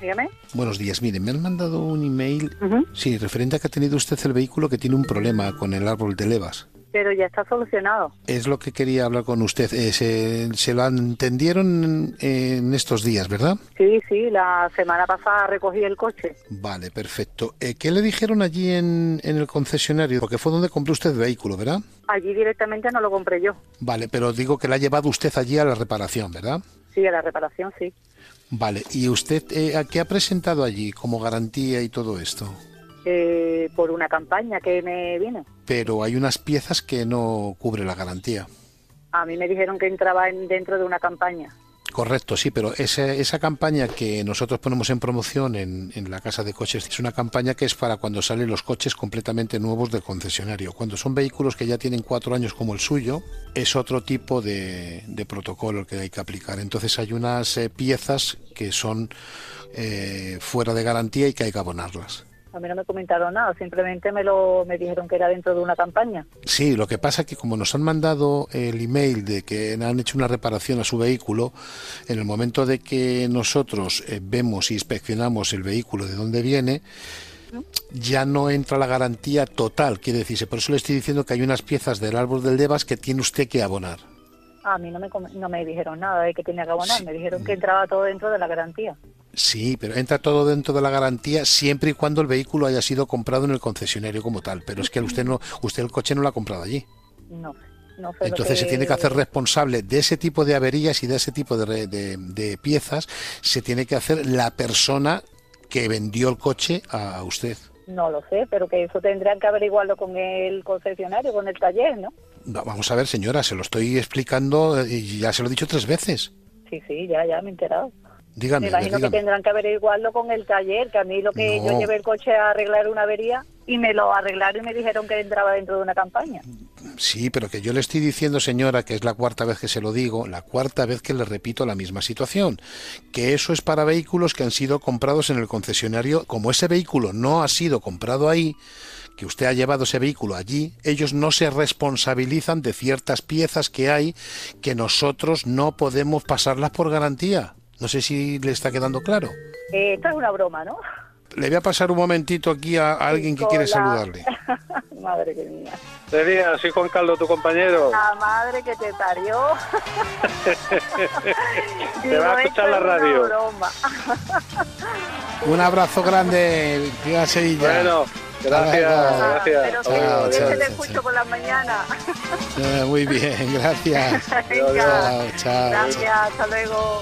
Dígame. Buenos días, mire, me han mandado un email, Ujú. sí, referente a que ha tenido usted el vehículo que tiene un problema con el árbol de levas. Pero ya está solucionado. Es lo que quería hablar con usted. Se lo entendieron en estos días, ¿verdad? Sí, sí, la semana pasada recogí el coche. Vale, perfecto. ¿Qué le dijeron allí en el concesionario? Porque fue donde compró usted el vehículo, ¿verdad? Allí directamente no lo compré yo. Vale, pero digo que la ha llevado usted allí a la reparación, ¿verdad? Sí, a la reparación, sí. Vale, ¿y usted a qué ha presentado allí como garantía y todo esto? Por una campaña que me vino. Pero hay unas piezas que no cubre la garantía. A mí me dijeron que entraba dentro de una campaña. Correcto, sí, pero esa campaña que nosotros ponemos en promoción en la casa de coches es una campaña que es para cuando salen los coches completamente nuevos del concesionario. Cuando son vehículos que ya tienen 4 años como el suyo, es otro tipo de protocolo el que hay que aplicar. Entonces hay unas piezas que son fuera de garantía y que hay que abonarlas. A mí no me comentaron nada, simplemente me dijeron que era dentro de una campaña. Sí, lo que pasa es que como nos han mandado el email de que han hecho una reparación a su vehículo, en el momento de que nosotros vemos y inspeccionamos el vehículo de dónde viene, ya no entra la garantía total, quiere decirse. Por eso le estoy diciendo que hay unas piezas del árbol del Devas que tiene usted que abonar. A mí no me dijeron nada de que tenía que abonar, Sí. me dijeron que entraba todo dentro de la garantía. Sí, pero entra todo dentro de la garantía siempre y cuando el vehículo haya sido comprado en el concesionario como tal. Pero es que usted el coche no lo ha comprado allí. No, no sé. Entonces se tiene que hacer responsable de ese tipo de averías y de ese tipo de piezas. Se tiene que hacer la persona que vendió el coche a usted. No lo sé, pero que eso tendrían que averiguarlo con el concesionario, con el taller, ¿no? Vamos a ver, señora, se lo estoy explicando y ya se lo he dicho 3 veces. Sí, ya me he enterado. Dígame, Me imagino que dígame. tendrán que averiguarlo con el taller, que a mí lo que No. yo llevé el coche a arreglar una avería y me lo arreglaron y me dijeron que entraba dentro de una campaña. Sí, pero que yo le estoy diciendo, señora, que es la 4ª vez que se lo digo, la 4ª vez que le repito la misma situación, que eso es para vehículos que han sido comprados en el concesionario. Como ese vehículo no ha sido comprado ahí, que usted ha llevado ese vehículo allí, ellos no se responsabilizan de ciertas piezas que hay que nosotros no podemos pasarlas por garantía. No sé si le está quedando claro. Esto es una broma, ¿no? Le voy a pasar un momentito aquí a alguien que quiere saludarle. Madre que mía. Sería, soy Juan Carlos, tu compañero. La madre que te parió. Te va a escuchar la radio. Un abrazo grande, tía Sevilla. Bueno, gracias. Pero Chao, que chao, te chao, escucho chao. por las mañanas. Muy bien, gracias. Venga. Chao, chao. Gracias, hasta luego.